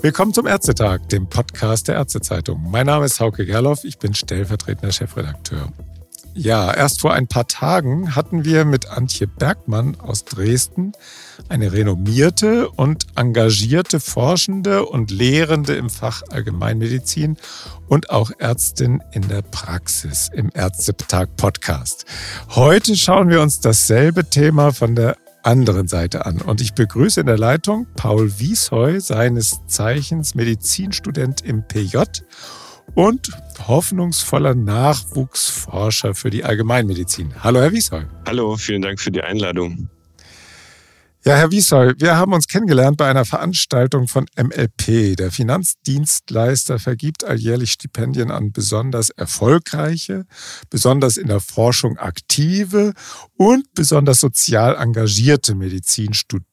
Willkommen zum Ärztetag, dem Podcast der Ärztezeitung. Mein Name ist Hauke Gerloff, ich bin stellvertretender Chefredakteur. Ja, erst vor ein paar Tagen hatten wir mit Antje Bergmann aus Dresden eine renommierte und engagierte Forschende und Lehrende im Fach Allgemeinmedizin und auch Ärztin in der Praxis im Ärztetag-Podcast. Heute schauen wir uns dasselbe Thema von der anderen Seite an. Und ich begrüße in der Leitung Paul Wiesheu, seines Zeichens Medizinstudent im PJ und hoffnungsvoller Nachwuchsforscher für die Allgemeinmedizin. Hallo, Herr Wiesheu. Hallo, vielen Dank für die Einladung. Ja, Herr Wiesheu, wir haben uns kennengelernt bei einer Veranstaltung von MLP. Der Finanzdienstleister vergibt alljährlich Stipendien an besonders erfolgreiche, besonders in der Forschung aktive und besonders sozial engagierte Medizinstudierende.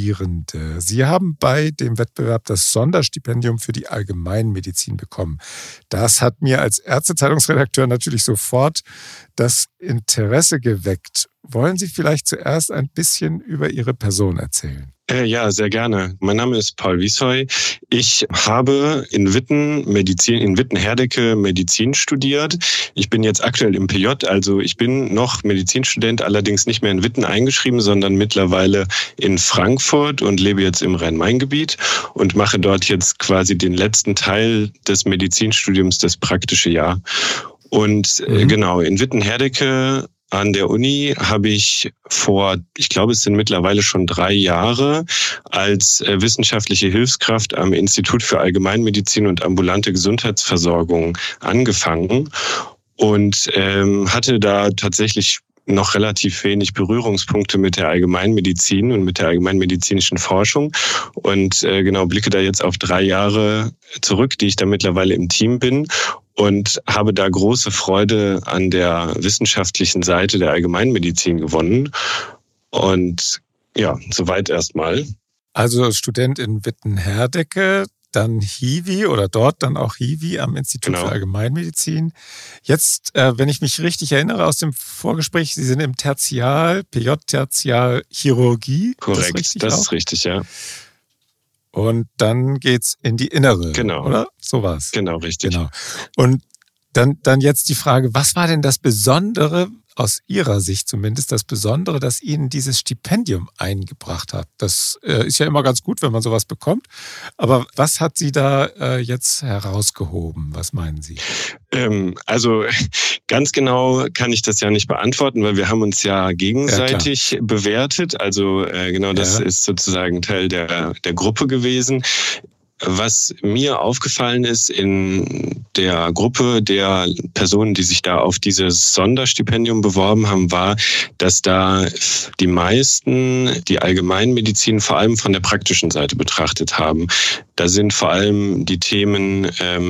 Sie haben bei dem Wettbewerb das Sonderstipendium für die Allgemeinmedizin bekommen. Das hat mir als Ärztezeitungsredakteur natürlich sofort das Interesse geweckt. Wollen Sie vielleicht zuerst ein bisschen über Ihre Person erzählen? Ja, sehr gerne. Mein Name ist Paul Wiesheu. Ich habe in Witten-Herdecke Medizin studiert. Ich bin jetzt aktuell im PJ, also ich bin noch Medizinstudent, allerdings nicht mehr in Witten eingeschrieben, sondern mittlerweile in Frankfurt und lebe jetzt im Rhein-Main-Gebiet und mache dort jetzt quasi den letzten Teil des Medizinstudiums, das praktische Jahr. Und genau, in Witten-Herdecke an der Uni habe ich ich glaube, es sind mittlerweile schon 3 Jahre, als wissenschaftliche Hilfskraft am Institut für Allgemeinmedizin und ambulante Gesundheitsversorgung angefangen und hatte da tatsächlich noch relativ wenig Berührungspunkte mit der Allgemeinmedizin und mit der allgemeinmedizinischen Forschung und blicke da jetzt auf 3 Jahre zurück, die ich da mittlerweile im Team bin und habe da große Freude an der wissenschaftlichen Seite der Allgemeinmedizin gewonnen. Und ja, soweit erstmal. Also Student in Witten-Herdecke, dann Hiwi oder dort dann auch Hiwi am Institut für Allgemeinmedizin. Jetzt, wenn ich mich richtig erinnere aus dem Vorgespräch, Sie sind im Tertial, PJ-Tertial Chirurgie. Korrekt, das ist richtig, ja. Und dann geht's in die Innere, oder? So war's. Genau, richtig. Genau. Und dann jetzt die Frage, was war denn das Besondere, aus Ihrer Sicht zumindest, das Besondere, das Ihnen dieses Stipendium eingebracht hat? Das ist ja immer ganz gut, wenn man sowas bekommt. Aber was hat Sie da jetzt herausgehoben? Was meinen Sie? Also ganz genau kann ich das ja nicht beantworten, weil wir haben uns ja gegenseitig bewertet. Also das ist sozusagen Teil der Gruppe gewesen. Was mir aufgefallen ist in der Gruppe der Personen, die sich da auf dieses Sonderstipendium beworben haben, war, dass da die meisten die Allgemeinmedizin vor allem von der praktischen Seite betrachtet haben. Da sind vor allem die Themen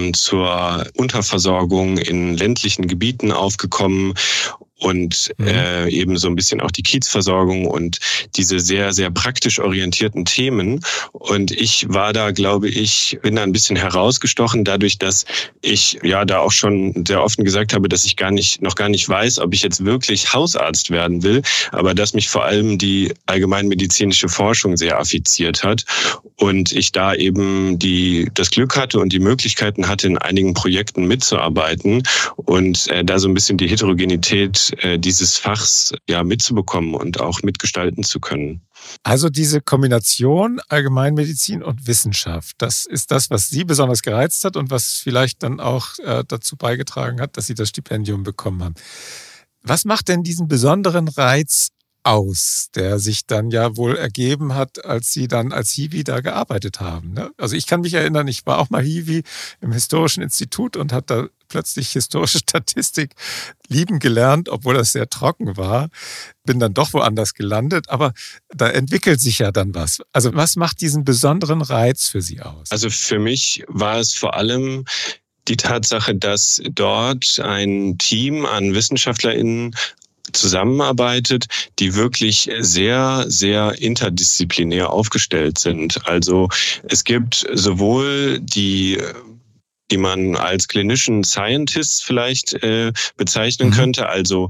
zur Unterversorgung in ländlichen Gebieten aufgekommen und eben so ein bisschen auch die Kiezversorgung und diese sehr, sehr praktisch orientierten Themen. Und ich war da, bin da ein bisschen herausgestochen dadurch, dass ich ja da auch schon sehr offen gesagt habe, dass ich noch gar nicht weiß, ob ich jetzt wirklich Hausarzt werden will, aber dass mich vor allem die allgemeinmedizinische Forschung sehr affiziert hat und ich da eben das Glück hatte und die Möglichkeiten hatte, in einigen Projekten mitzuarbeiten und da so ein bisschen die Heterogenität dieses Fachs mitzubekommen und auch mitgestalten zu können. Also diese Kombination Allgemeinmedizin und Wissenschaft, das ist das, was Sie besonders gereizt hat und was vielleicht dann auch dazu beigetragen hat, dass Sie das Stipendium bekommen haben. Was macht denn diesen besonderen Reiz aus, der sich dann ja wohl ergeben hat, als Sie dann als Hiwi da gearbeitet haben? Ne? Also ich kann mich erinnern, ich war auch mal Hiwi im Historischen Institut und habe da plötzlich historische Statistik lieben gelernt, obwohl das sehr trocken war. Bin dann doch woanders gelandet, aber da entwickelt sich ja dann was. Also was macht diesen besonderen Reiz für Sie aus? Also für mich war es vor allem die Tatsache, dass dort ein Team an WissenschaftlerInnen zusammenarbeitet, die wirklich sehr, sehr interdisziplinär aufgestellt sind. Also es gibt sowohl die man als Clinician Scientists vielleicht bezeichnen könnte, also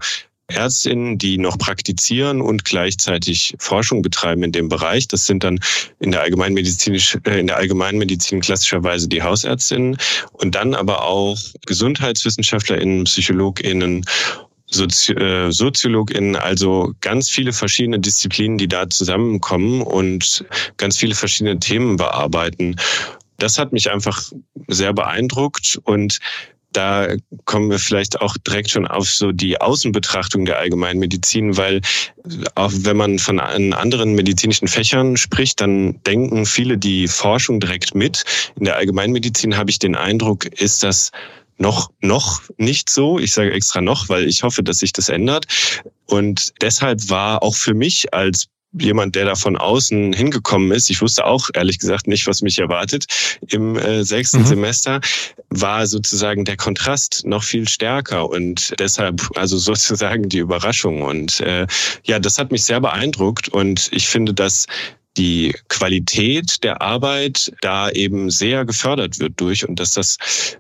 Ärztinnen, die noch praktizieren und gleichzeitig Forschung betreiben in dem Bereich. Das sind dann in der Allgemeinmedizin klassischerweise die Hausärztinnen und dann aber auch GesundheitswissenschaftlerInnen, PsychologInnen, SoziologInnen, also ganz viele verschiedene Disziplinen, die da zusammenkommen und ganz viele verschiedene Themen bearbeiten. Das hat mich einfach sehr beeindruckt und da kommen wir vielleicht auch direkt schon auf so die Außenbetrachtung der Allgemeinmedizin, weil auch wenn man von anderen medizinischen Fächern spricht, dann denken viele die Forschung direkt mit. In der Allgemeinmedizin habe ich den Eindruck, ist das noch nicht so. Ich sage extra noch, weil ich hoffe, dass sich das ändert. Und deshalb war auch für mich als jemand, der da von außen hingekommen ist, ich wusste auch ehrlich gesagt nicht, was mich erwartet im 6. Semester, war sozusagen der Kontrast noch viel stärker und deshalb also sozusagen die Überraschung. Und das hat mich sehr beeindruckt und ich finde, dass die Qualität der Arbeit da eben sehr gefördert wird durch und dass das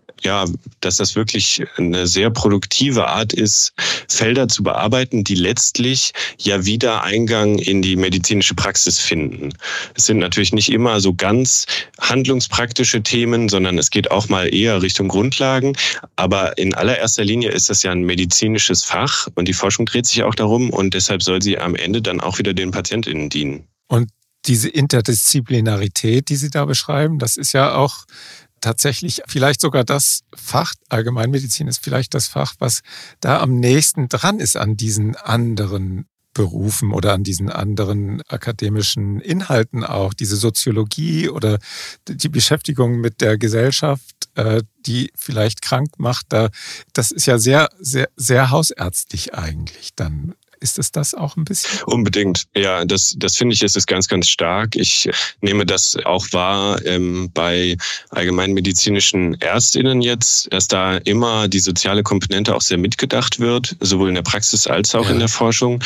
wirklich eine sehr produktive Art ist, Felder zu bearbeiten, die letztlich ja wieder Eingang in die medizinische Praxis finden. Es sind natürlich nicht immer so ganz handlungspraktische Themen, sondern es geht auch mal eher Richtung Grundlagen. Aber in allererster Linie ist das ja ein medizinisches Fach und die Forschung dreht sich auch darum und deshalb soll sie am Ende dann auch wieder den PatientInnen dienen. Und diese Interdisziplinarität, die Sie da beschreiben, das ist ja auch tatsächlich vielleicht sogar das Fach, Allgemeinmedizin ist vielleicht das Fach, was da am nächsten dran ist an diesen anderen Berufen oder an diesen anderen akademischen Inhalten auch. Diese Soziologie oder die Beschäftigung mit der Gesellschaft, die vielleicht krank macht, das ist ja sehr, sehr, sehr hausärztlich eigentlich dann. Ist es das auch ein bisschen? Unbedingt. Ja, das finde ich, ist es ganz, ganz stark. Ich nehme das auch wahr bei allgemeinmedizinischen ÄrztInnen jetzt, dass da immer die soziale Komponente auch sehr mitgedacht wird, sowohl in der Praxis als auch in der Forschung.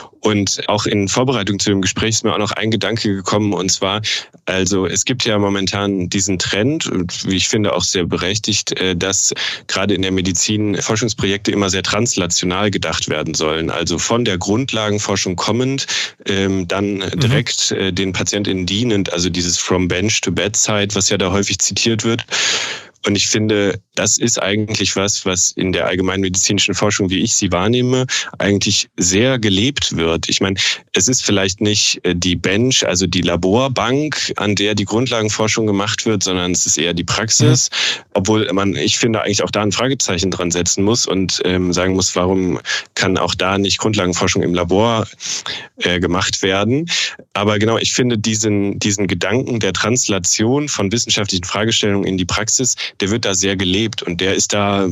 Und auch in Vorbereitung zu dem Gespräch ist mir auch noch ein Gedanke gekommen, und zwar, also es gibt ja momentan diesen Trend, und wie ich finde auch sehr berechtigt, dass gerade in der Medizin Forschungsprojekte immer sehr translational gedacht werden sollen. Also von der Grundlagenforschung kommend, dann direkt den PatientInnen dienend, also dieses From Bench to Bedside, was ja da häufig zitiert wird. Und ich finde, das ist eigentlich was in der allgemeinmedizinischen Forschung, wie ich sie wahrnehme, eigentlich sehr gelebt wird. Ich meine, es ist vielleicht nicht die Bench, also die Laborbank, an der die Grundlagenforschung gemacht wird, sondern es ist eher die Praxis. Obwohl ich finde, eigentlich auch da ein Fragezeichen dran setzen muss und sagen muss, warum kann auch da nicht Grundlagenforschung im Labor gemacht werden. Aber genau, ich finde diesen Gedanken der Translation von wissenschaftlichen Fragestellungen in die Praxis, der wird da sehr gelebt und der ist da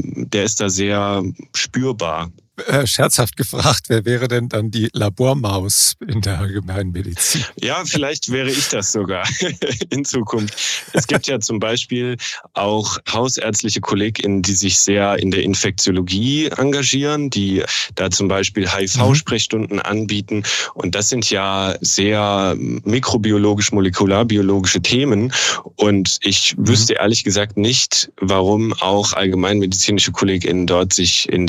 sehr spürbar. Scherzhaft gefragt, wer wäre denn dann die Labormaus in der Allgemeinmedizin? Ja, vielleicht wäre ich das sogar in Zukunft. Es gibt ja zum Beispiel auch hausärztliche KollegInnen, die sich sehr in der Infektiologie engagieren, die da zum Beispiel HIV-Sprechstunden anbieten. Und das sind ja sehr mikrobiologisch, molekularbiologische Themen. Und ich wüsste ehrlich gesagt nicht, warum auch allgemeinmedizinische KollegInnen dort sich in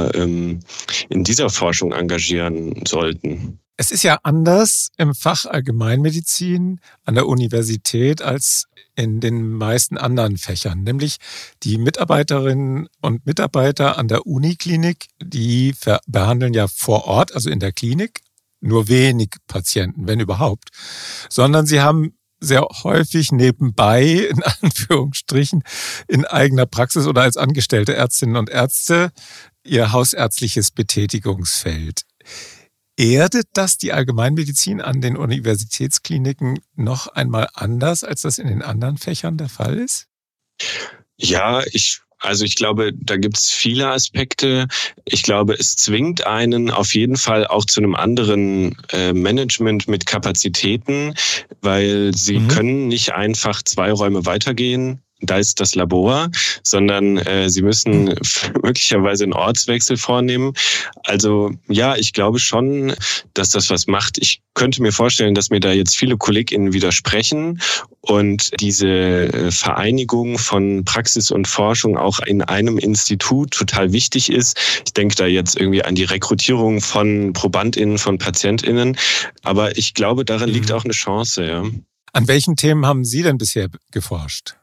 dieser Forschung engagieren sollten. Es ist ja anders im Fach Allgemeinmedizin an der Universität als in den meisten anderen Fächern. Nämlich die Mitarbeiterinnen und Mitarbeiter an der Uniklinik, die behandeln ja vor Ort, also in der Klinik, nur wenig Patienten, wenn überhaupt. Sondern sie haben sehr häufig nebenbei, in Anführungsstrichen, in eigener Praxis oder als angestellte Ärztinnen und Ärzte ihr hausärztliches Betätigungsfeld. Erdet das die Allgemeinmedizin an den Universitätskliniken noch einmal anders, als das in den anderen Fächern der Fall ist? Ja, ich glaube, da gibt es viele Aspekte. Ich glaube, es zwingt einen auf jeden Fall auch zu einem anderen Management mit Kapazitäten, weil sie können nicht einfach 2 Räume weitergehen da ist das Labor, sondern sie müssen möglicherweise einen Ortswechsel vornehmen. Also ja, ich glaube schon, dass das was macht. Ich könnte mir vorstellen, dass mir da jetzt viele KollegInnen widersprechen und diese Vereinigung von Praxis und Forschung auch in einem Institut total wichtig ist. Ich denke da jetzt irgendwie an die Rekrutierung von ProbandInnen, von PatientInnen. Aber ich glaube, darin liegt auch eine Chance, ja. An welchen Themen haben Sie denn bisher geforscht?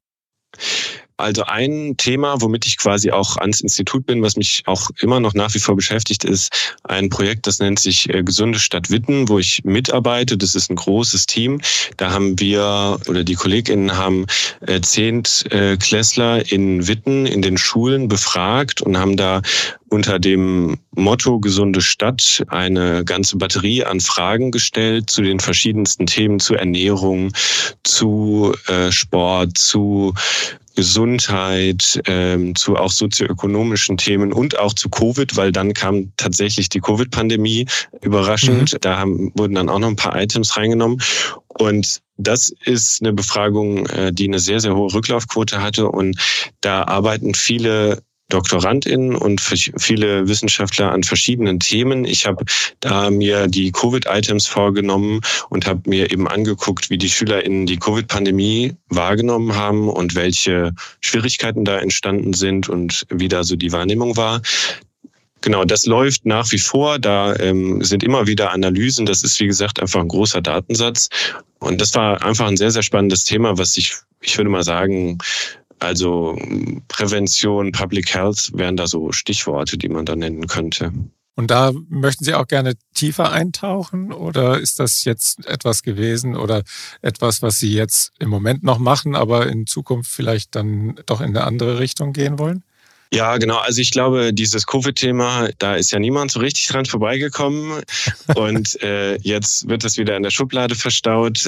Also ein Thema, womit ich quasi auch ans Institut bin, was mich auch immer noch nach wie vor beschäftigt, ist ein Projekt, das nennt sich Gesunde Stadt Witten, wo ich mitarbeite. Das ist ein großes Team. Da haben wir, oder die KollegInnen haben 10 Klässler in Witten in den Schulen befragt und haben da unter dem Motto Gesunde Stadt eine ganze Batterie an Fragen gestellt zu den verschiedensten Themen, zu Ernährung, zu Sport, zu Gesundheit, zu auch sozioökonomischen Themen und auch zu Covid, weil dann kam tatsächlich die Covid-Pandemie überraschend. Da wurden dann auch noch ein paar Items reingenommen. Und das ist eine Befragung, die eine sehr, sehr hohe Rücklaufquote hatte. Und da arbeiten viele DoktorandInnen und viele Wissenschaftler an verschiedenen Themen. Ich habe da mir die Covid-Items vorgenommen und habe mir eben angeguckt, wie die SchülerInnen die Covid-Pandemie wahrgenommen haben und welche Schwierigkeiten da entstanden sind und wie da so die Wahrnehmung war. Genau, das läuft nach wie vor. Da sind immer wieder Analysen. Das ist, wie gesagt, einfach ein großer Datensatz. Und das war einfach ein sehr, sehr spannendes Thema, was ich würde mal sagen, also Prävention, Public Health wären da so Stichworte, die man da nennen könnte. Und da möchten Sie auch gerne tiefer eintauchen oder ist das jetzt etwas gewesen oder etwas, was Sie jetzt im Moment noch machen, aber in Zukunft vielleicht dann doch in eine andere Richtung gehen wollen? Ja, genau. Also ich glaube, dieses Covid-Thema, da ist ja niemand so richtig dran vorbeigekommen und jetzt wird es wieder in der Schublade verstaut.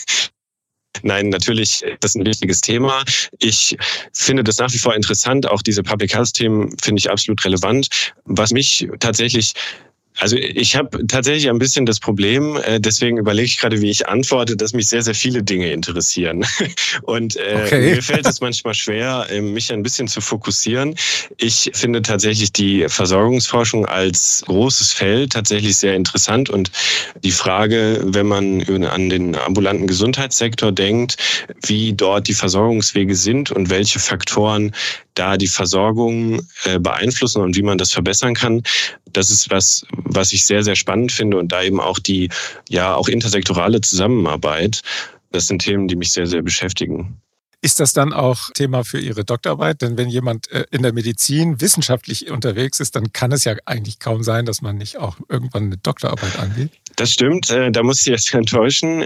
Nein, natürlich, das ist ein wichtiges Thema. Ich finde das nach wie vor interessant. Auch diese Public Health-Themen finde ich absolut relevant. Was mich tatsächlich, also ich habe tatsächlich ein bisschen das Problem, deswegen überlege ich gerade, wie ich antworte, dass mich sehr, sehr viele Dinge interessieren. Und mir fällt es manchmal schwer, mich ein bisschen zu fokussieren. Ich finde tatsächlich die Versorgungsforschung als großes Feld tatsächlich sehr interessant. Und die Frage, wenn man an den ambulanten Gesundheitssektor denkt, wie dort die Versorgungswege sind und welche Faktoren da die Versorgung beeinflussen und wie man das verbessern kann, das ist was ich sehr, sehr spannend finde und da eben auch die auch intersektorale Zusammenarbeit, das sind Themen, die mich sehr, sehr beschäftigen. Ist das dann auch Thema für Ihre Doktorarbeit? Denn wenn jemand in der Medizin wissenschaftlich unterwegs ist, dann kann es ja eigentlich kaum sein, dass man nicht auch irgendwann eine Doktorarbeit angeht. Das stimmt, da muss ich jetzt enttäuschen.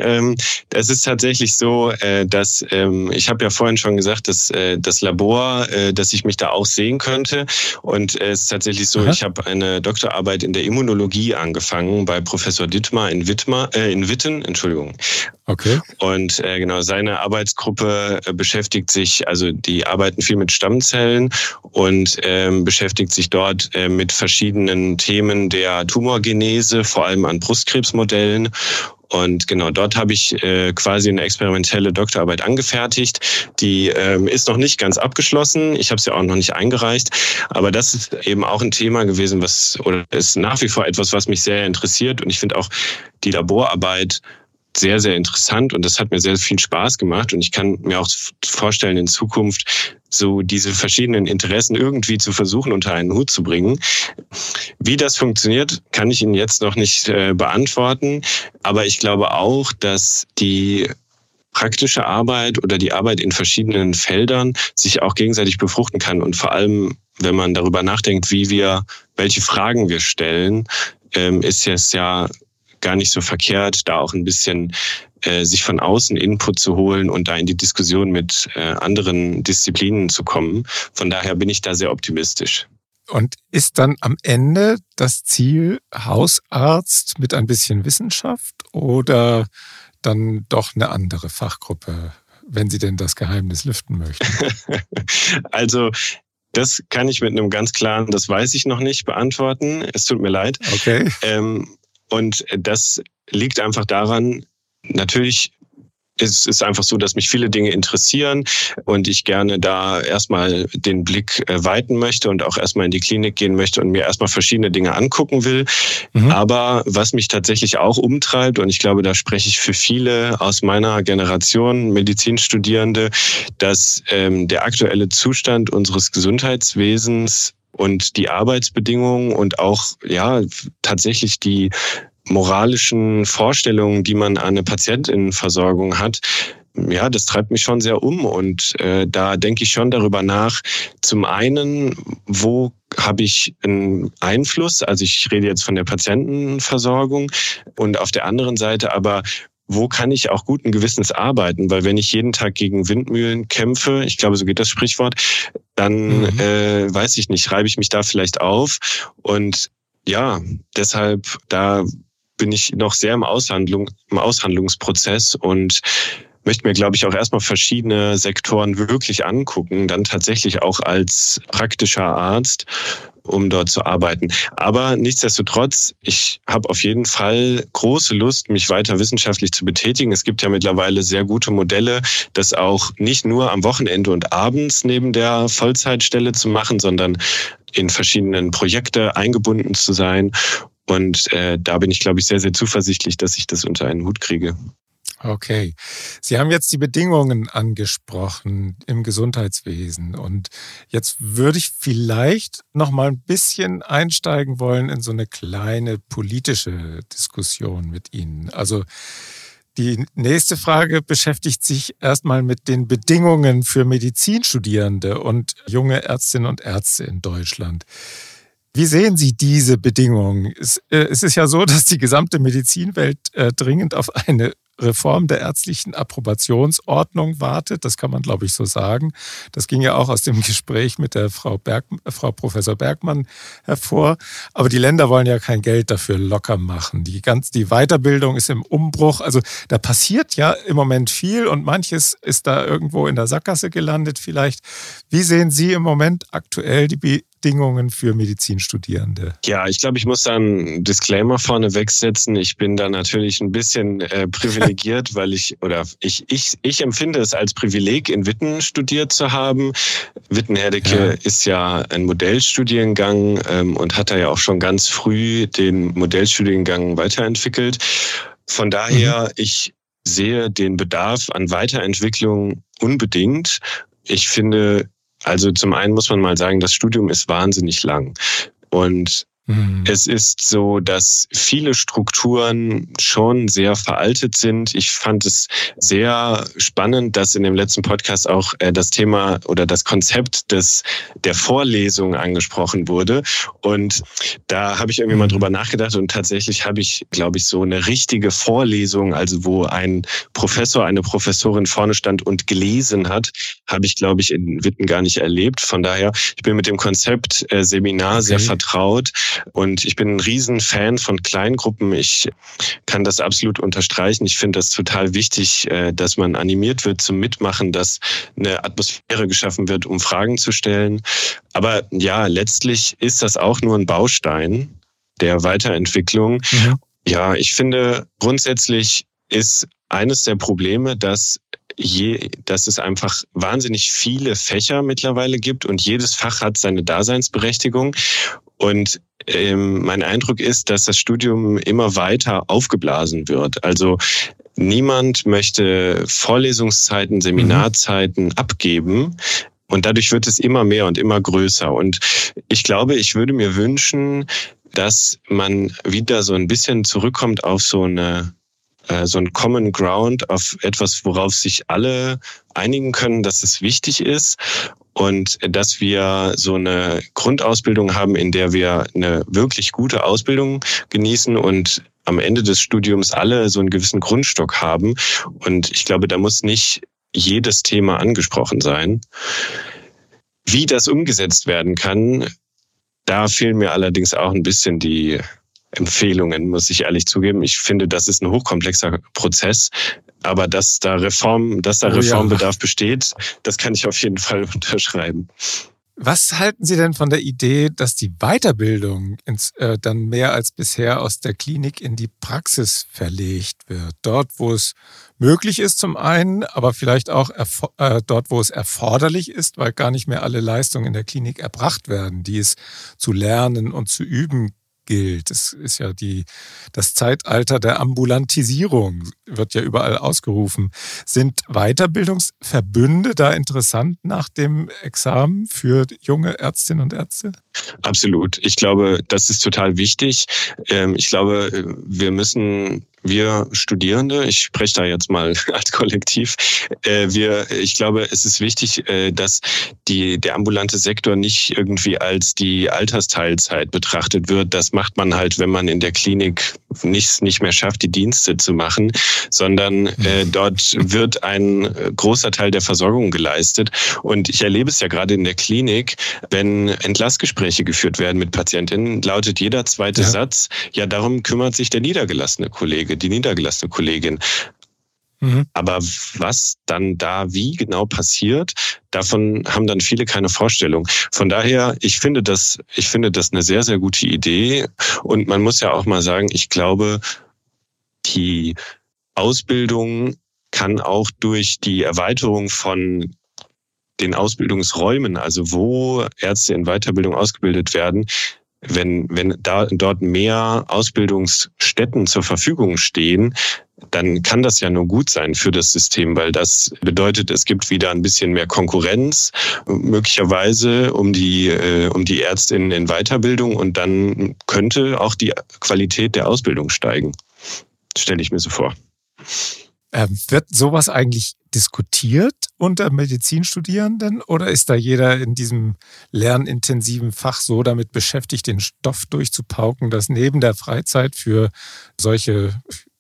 Es ist tatsächlich so, dass ich habe ja vorhin schon gesagt, dass das Labor, dass ich mich da auch sehen könnte. Und es ist tatsächlich so, ich habe eine Doktorarbeit in der Immunologie angefangen bei Professor Dittmar in Witten, Entschuldigung. Okay. Und genau, seine Arbeitsgruppe beschäftigt sich, also die arbeiten viel mit Stammzellen und beschäftigt sich dort mit verschiedenen Themen der Tumorgenese, vor allem an Brustkrebsmodellen. Und genau, dort habe ich quasi eine experimentelle Doktorarbeit angefertigt. Die ist noch nicht ganz abgeschlossen. Ich habe sie auch noch nicht eingereicht. Aber das ist eben auch ein Thema gewesen, ist nach wie vor etwas, was mich sehr interessiert. Und ich finde auch die Laborarbeit sehr, sehr interessant und das hat mir sehr viel Spaß gemacht und ich kann mir auch vorstellen, in Zukunft so diese verschiedenen Interessen irgendwie zu versuchen, unter einen Hut zu bringen. Wie das funktioniert, kann ich Ihnen jetzt noch nicht beantworten, aber ich glaube auch, dass die praktische Arbeit oder die Arbeit in verschiedenen Feldern sich auch gegenseitig befruchten kann und vor allem, wenn man darüber nachdenkt, welche Fragen wir stellen, ist es ja gar nicht so verkehrt, da auch ein bisschen sich von außen Input zu holen und da in die Diskussion mit anderen Disziplinen zu kommen. Von daher bin ich da sehr optimistisch. Und ist dann am Ende das Ziel Hausarzt mit ein bisschen Wissenschaft oder dann doch eine andere Fachgruppe, wenn Sie denn das Geheimnis lüften möchten? Also das kann ich mit einem ganz klaren, das weiß ich noch nicht, beantworten. Es tut mir leid. Okay. Und das liegt einfach daran, natürlich es ist einfach so, dass mich viele Dinge interessieren und ich gerne da erstmal den Blick weiten möchte und auch erstmal in die Klinik gehen möchte und mir erstmal verschiedene Dinge angucken will. Aber was mich tatsächlich auch umtreibt, und ich glaube, da spreche ich für viele aus meiner Generation, Medizinstudierende, dass der aktuelle Zustand unseres Gesundheitswesens und die Arbeitsbedingungen und auch tatsächlich die moralischen Vorstellungen, die man an eine Patientinnenversorgung hat, das treibt mich schon sehr um. Und da denke ich schon darüber nach, zum einen, wo habe ich einen Einfluss? Also ich rede jetzt von der Patientenversorgung und auf der anderen Seite aber, wo kann ich auch guten Gewissens arbeiten? Weil wenn ich jeden Tag gegen Windmühlen kämpfe, ich glaube, so geht das Sprichwort, dann weiß ich nicht, reibe ich mich da vielleicht auf. Und ja, deshalb, da bin ich noch sehr im Aushandlungsprozess und möchte mir, glaube ich, auch erstmal verschiedene Sektoren wirklich angucken, dann tatsächlich auch als praktischer Arzt, um dort zu arbeiten. Aber nichtsdestotrotz, ich habe auf jeden Fall große Lust, mich weiter wissenschaftlich zu betätigen. Es gibt ja mittlerweile sehr gute Modelle, das auch nicht nur am Wochenende und abends neben der Vollzeitstelle zu machen, sondern in verschiedenen Projekte eingebunden zu sein. Und da bin ich, glaube ich, sehr, sehr zuversichtlich, dass ich das unter einen Hut kriege. Okay. Sie haben jetzt die Bedingungen angesprochen im Gesundheitswesen. Und jetzt würde ich vielleicht noch mal ein bisschen einsteigen wollen in so eine kleine politische Diskussion mit Ihnen. Also die nächste Frage beschäftigt sich erstmal mit den Bedingungen für Medizinstudierende und junge Ärztinnen und Ärzte in Deutschland. Wie sehen Sie diese Bedingungen? Es ist ja so, dass die gesamte Medizinwelt dringend auf eine Reform der ärztlichen Approbationsordnung wartet. Das kann man, glaube ich, so sagen. Das ging ja auch aus dem Gespräch mit der Frau Professor Bergmann hervor. Aber die Länder wollen ja kein Geld dafür locker machen. Die Weiterbildung ist im Umbruch. Also da passiert ja im Moment viel und manches ist da irgendwo in der Sackgasse gelandet vielleicht. Wie sehen Sie im Moment aktuell die Bedingungen für Medizinstudierende? Ja, ich glaube, ich muss da einen Disclaimer vorne wegsetzen. Ich bin da natürlich ein bisschen privilegiert, weil ich empfinde es als Privileg, in Witten studiert zu haben. Witten-Herdecke ist ja ein Modellstudiengang und hat da ja auch schon ganz früh den Modellstudiengang weiterentwickelt. Von daher, ich sehe den Bedarf an Weiterentwicklung unbedingt. Ich finde, also zum einen muss man mal sagen, das Studium ist wahnsinnig lang. Und es ist so, dass viele Strukturen schon sehr veraltet sind. Ich fand es sehr spannend, dass in dem letzten Podcast auch das Thema oder das Konzept der Vorlesung angesprochen wurde. Und da habe ich irgendwie mal drüber nachgedacht und tatsächlich habe ich, glaube ich, so eine richtige Vorlesung, also wo ein Professor, eine Professorin vorne stand und gelesen hat, habe ich, glaube ich, in Witten gar nicht erlebt. Von daher, ich bin mit dem Konzept Seminar sehr vertraut. Und ich bin ein Riesenfan von Kleingruppen. Ich kann das absolut unterstreichen. Ich finde das total wichtig, dass man animiert wird zum Mitmachen, dass eine Atmosphäre geschaffen wird, um Fragen zu stellen. Aber ja, letztlich ist das auch nur ein Baustein der Weiterentwicklung. Ja, ich finde, grundsätzlich ist eines der Probleme, dass es einfach wahnsinnig viele Fächer mittlerweile gibt und jedes Fach hat seine Daseinsberechtigung. Und mein Eindruck ist, dass das Studium immer weiter aufgeblasen wird. Also niemand möchte Vorlesungszeiten, Seminarzeiten abgeben. Und dadurch wird es immer mehr und immer größer. Und ich glaube, ich würde mir wünschen, dass man wieder so ein bisschen zurückkommt auf so ein Common Ground, auf etwas, worauf sich alle einigen können, dass es wichtig ist und dass wir so eine Grundausbildung haben, in der wir eine wirklich gute Ausbildung genießen und am Ende des Studiums alle so einen gewissen Grundstock haben. Und ich glaube, da muss nicht jedes Thema angesprochen sein. Wie das umgesetzt werden kann, da fehlen mir allerdings auch ein bisschen die Empfehlungen, muss ich ehrlich zugeben. Ich finde, das ist ein hochkomplexer Prozess, aber dass da Reformbedarf besteht, das kann ich auf jeden Fall unterschreiben. Was halten Sie denn von der Idee, dass die Weiterbildung dann mehr als bisher aus der Klinik in die Praxis verlegt wird? Dort, wo es möglich ist zum einen, aber vielleicht auch dort, wo es erforderlich ist, weil gar nicht mehr alle Leistungen in der Klinik erbracht werden, die es zu lernen und zu üben gilt. Es ist ja das Zeitalter der Ambulantisierung, wird ja überall ausgerufen. Sind Weiterbildungsverbünde da interessant nach dem Examen für junge Ärztinnen und Ärzte? Absolut. Ich glaube, das ist total wichtig. Ich glaube, wir Studierende, ich spreche da jetzt mal als Kollektiv, ich glaube, es ist wichtig, dass der ambulante Sektor nicht irgendwie als die Altersteilzeit betrachtet wird. Das macht man halt, wenn man in der Klinik nicht mehr schafft, die Dienste zu machen, sondern dort wird ein großer Teil der Versorgung geleistet. Und ich erlebe es ja gerade in der Klinik, wenn Entlassgespräche geführt werden mit Patientinnen, lautet jeder zweite Satz, ja, darum kümmert sich der niedergelassene Kollege, die niedergelassene Kollegin. Aber was dann da wie genau passiert, davon haben dann viele keine Vorstellung. Von daher, ich finde das eine sehr, sehr gute Idee. Und man muss ja auch mal sagen, ich glaube, die Ausbildung kann auch durch die Erweiterung von den Ausbildungsräumen, also wo Ärzte in Weiterbildung ausgebildet werden, wenn dort mehr Ausbildungsstätten zur Verfügung stehen, dann kann das ja nur gut sein für das System, weil das bedeutet, es gibt wieder ein bisschen mehr Konkurrenz, möglicherweise um die Ärztinnen in Weiterbildung, und dann könnte auch die Qualität der Ausbildung steigen. Das stelle ich mir so vor. Wird sowas eigentlich diskutiert unter Medizinstudierenden oder ist da jeder in diesem lernintensiven Fach so damit beschäftigt, den Stoff durchzupauken, dass neben der Freizeit für solche,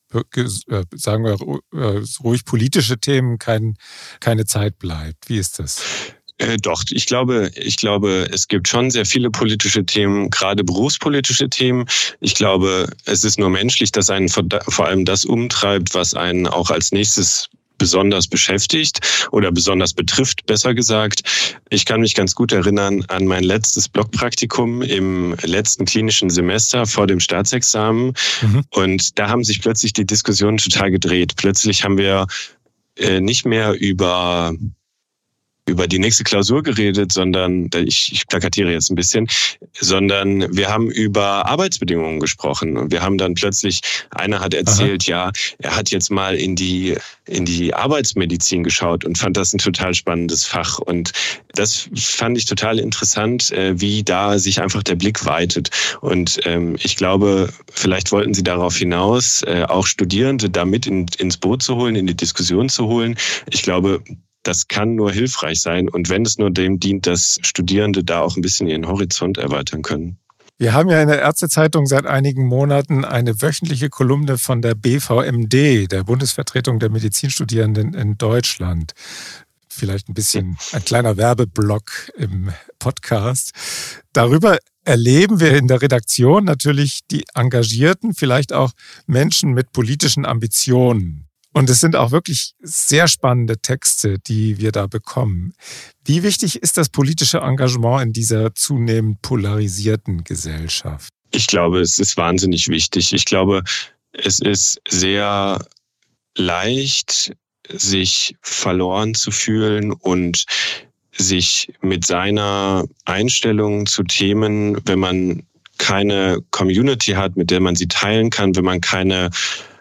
sagen wir ruhig politische Themen keine Zeit bleibt? Wie ist das? Doch, ich glaube, es gibt schon sehr viele politische Themen, gerade berufspolitische Themen. Ich glaube, es ist nur menschlich, dass einen vor allem das umtreibt, was einen auch als nächstes besonders beschäftigt oder besonders betrifft, besser gesagt. Ich kann mich ganz gut erinnern an mein letztes Blockpraktikum im letzten klinischen Semester vor dem Staatsexamen. Und da haben sich plötzlich die Diskussionen total gedreht. Plötzlich haben wir nicht mehr über die nächste Klausur geredet, sondern, ich plakatiere jetzt ein bisschen, sondern wir haben über Arbeitsbedingungen gesprochen. Und wir haben dann plötzlich, einer hat erzählt, ja, er hat jetzt mal in die Arbeitsmedizin geschaut und fand das ein total spannendes Fach. Und das fand ich total interessant, wie da sich einfach der Blick weitet. Und ich glaube, vielleicht wollten Sie darauf hinaus, auch Studierende da mit ins Boot zu holen, in die Diskussion zu holen. Ich glaube, das kann nur hilfreich sein. Und wenn es nur dem dient, dass Studierende da auch ein bisschen ihren Horizont erweitern können. Wir haben ja in der Ärztezeitung seit einigen Monaten eine wöchentliche Kolumne von der BVMD, der Bundesvertretung der Medizinstudierenden in Deutschland. Vielleicht ein kleiner Werbeblock im Podcast. Darüber erleben wir in der Redaktion natürlich die Engagierten, vielleicht auch Menschen mit politischen Ambitionen. Und es sind auch wirklich sehr spannende Texte, die wir da bekommen. Wie wichtig ist das politische Engagement in dieser zunehmend polarisierten Gesellschaft? Ich glaube, es ist wahnsinnig wichtig. Ich glaube, es ist sehr leicht, sich verloren zu fühlen und sich mit seiner Einstellung zu Themen, wenn man keine Community hat, mit der man sie teilen kann, wenn man keine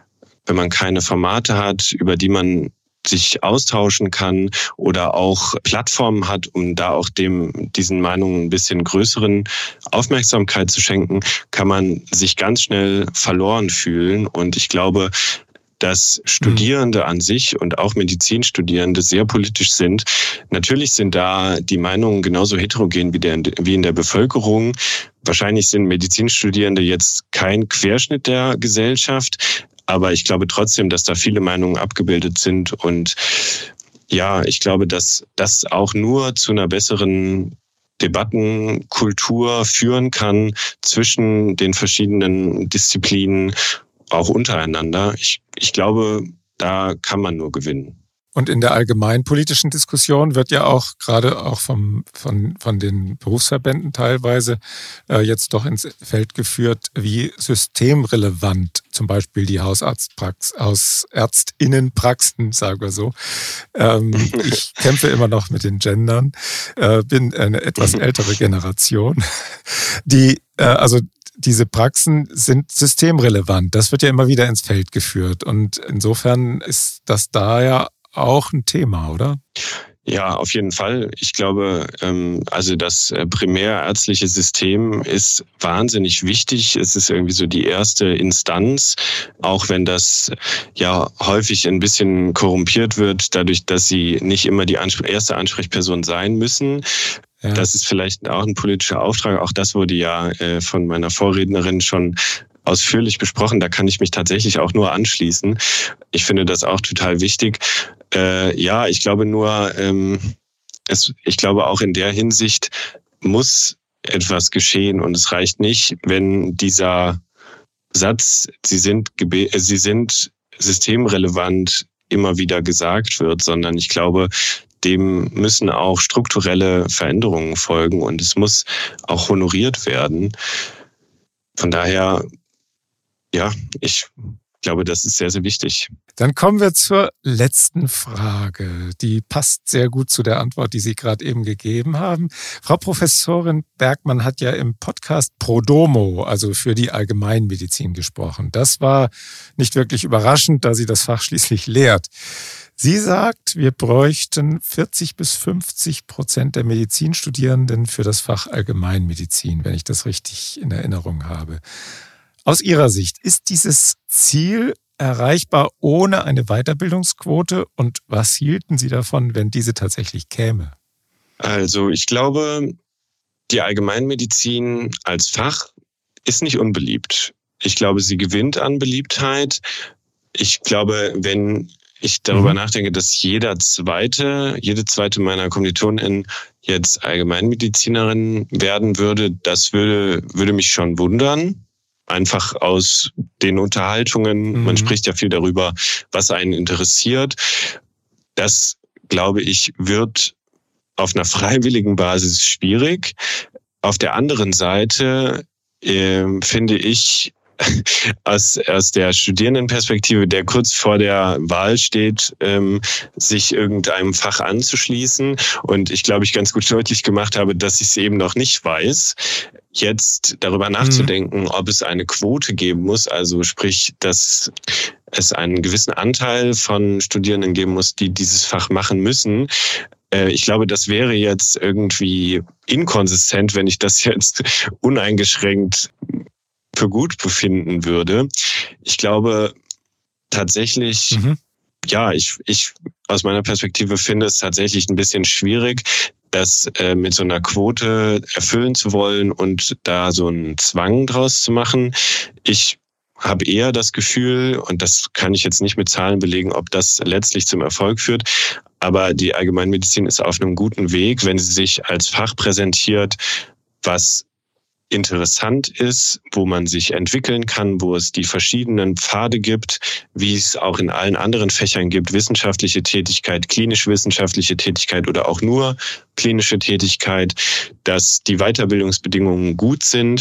Formate hat, über die man sich austauschen kann oder auch Plattformen hat, um da auch diesen Meinungen ein bisschen größeren Aufmerksamkeit zu schenken, kann man sich ganz schnell verloren fühlen. Und ich glaube, dass Studierende an sich und auch Medizinstudierende sehr politisch sind. Natürlich sind da die Meinungen genauso heterogen wie in der Bevölkerung. Wahrscheinlich sind Medizinstudierende jetzt kein Querschnitt der Gesellschaft, aber ich glaube trotzdem, dass da viele Meinungen abgebildet sind. Und ja, ich glaube, dass das auch nur zu einer besseren Debattenkultur führen kann zwischen den verschiedenen Disziplinen, auch untereinander. Ich glaube, da kann man nur gewinnen. Und in der allgemeinpolitischen Diskussion wird ja auch gerade auch von den Berufsverbänden teilweise jetzt doch ins Feld geführt, wie systemrelevant zum Beispiel die Hausärztinnenpraxen, sagen wir so. Ich kämpfe immer noch mit den Gendern, bin eine etwas ältere Generation, diese Praxen sind systemrelevant. Das wird ja immer wieder ins Feld geführt. Und insofern ist das da ja auch ein Thema, oder? Ja, auf jeden Fall. Ich glaube, also das primärärztliche System ist wahnsinnig wichtig. Es ist irgendwie so die erste Instanz, auch wenn das ja häufig ein bisschen korrumpiert wird, dadurch, dass sie nicht immer die erste Ansprechperson sein müssen. Ja. Das ist vielleicht auch ein politischer Auftrag. Auch das wurde ja von meiner Vorrednerin schon ausführlich besprochen. Da kann ich mich tatsächlich auch nur anschließen. Ich finde das auch total wichtig. Ich glaube nur, ich glaube auch in der Hinsicht muss etwas geschehen und es reicht nicht, wenn dieser Satz, sie sind systemrelevant immer wieder gesagt wird, sondern ich glaube, dem müssen auch strukturelle Veränderungen folgen und es muss auch honoriert werden. Von daher, ja, ich glaube, das ist sehr, sehr wichtig. Dann kommen wir zur letzten Frage. Die passt sehr gut zu der Antwort, die Sie gerade eben gegeben haben. Frau Professorin Bergmann hat ja im Podcast Pro Domo, also für die Allgemeinmedizin, gesprochen. Das war nicht wirklich überraschend, da sie das Fach schließlich lehrt. Sie sagt, wir bräuchten 40-50% der Medizinstudierenden für das Fach Allgemeinmedizin, wenn ich das richtig in Erinnerung habe. Aus Ihrer Sicht, ist dieses Ziel erreichbar ohne eine Weiterbildungsquote? Und was hielten Sie davon, wenn diese tatsächlich käme? Also ich glaube, die Allgemeinmedizin als Fach ist nicht unbeliebt. Ich glaube, sie gewinnt an Beliebtheit. Ich glaube, wenn ich darüber nachdenke, dass jede zweite meiner KommilitonInnen jetzt Allgemeinmedizinerin werden würde, das würde mich schon wundern. Einfach aus den Unterhaltungen. Man spricht ja viel darüber, was einen interessiert. Das, glaube ich, wird auf einer freiwilligen Basis schwierig. Auf der anderen Seite finde ich, aus der Studierendenperspektive, der kurz vor der Wahl steht, sich irgendeinem Fach anzuschließen. Und ich glaube, ich ganz gut deutlich gemacht habe, dass ich es eben noch nicht weiß. Jetzt darüber nachzudenken, ob es eine Quote geben muss, also sprich, dass es einen gewissen Anteil von Studierenden geben muss, die dieses Fach machen müssen. Ich glaube, das wäre jetzt irgendwie inkonsistent, wenn ich das jetzt uneingeschränkt für gut befinden würde. Ich glaube tatsächlich, ich aus meiner Perspektive finde es tatsächlich ein bisschen schwierig, das mit so einer Quote erfüllen zu wollen und da so einen Zwang draus zu machen. Ich habe eher das Gefühl, und das kann ich jetzt nicht mit Zahlen belegen, ob das letztlich zum Erfolg führt, aber die Allgemeinmedizin ist auf einem guten Weg, wenn sie sich als Fach präsentiert, was interessant ist, wo man sich entwickeln kann, wo es die verschiedenen Pfade gibt, wie es auch in allen anderen Fächern gibt, wissenschaftliche Tätigkeit, klinisch-wissenschaftliche Tätigkeit oder auch nur klinische Tätigkeit, dass die Weiterbildungsbedingungen gut sind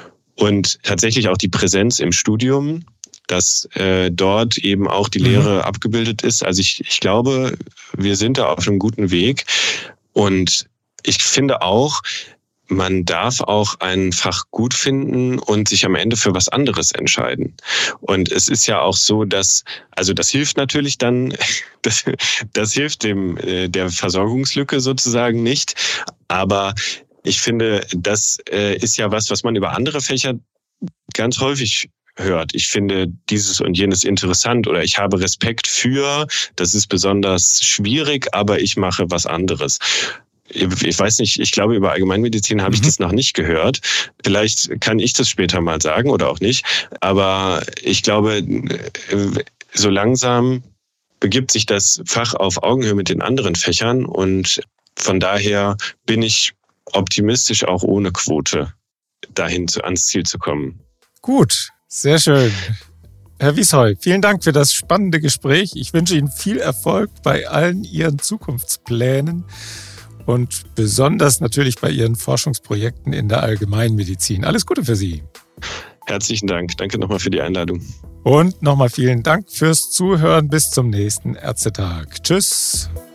und tatsächlich auch die Präsenz im Studium, dass dort eben auch die Lehre abgebildet ist. Also ich glaube, wir sind da auf einem guten Weg und ich finde auch, man darf auch ein Fach gut finden und sich am Ende für was anderes entscheiden. Und es ist ja auch so, dass, also das hilft natürlich dann, das hilft der Versorgungslücke sozusagen nicht. Aber ich finde, das ist ja was man über andere Fächer ganz häufig hört. Ich finde dieses und jenes interessant oder ich habe Respekt für, das ist besonders schwierig, aber ich mache was anderes. Ich weiß nicht, ich glaube, über Allgemeinmedizin habe ich das noch nicht gehört. Vielleicht kann ich das später mal sagen oder auch nicht. Aber ich glaube, so langsam begibt sich das Fach auf Augenhöhe mit den anderen Fächern. Und von daher bin ich optimistisch, auch ohne Quote dahin ans Ziel zu kommen. Gut, sehr schön. Herr Wiesheu, vielen Dank für das spannende Gespräch. Ich wünsche Ihnen viel Erfolg bei allen Ihren Zukunftsplänen und besonders natürlich bei Ihren Forschungsprojekten in der Allgemeinmedizin. Alles Gute für Sie. Herzlichen Dank. Danke nochmal für die Einladung. Und nochmal vielen Dank fürs Zuhören. Bis zum nächsten Ärztetag. Tschüss.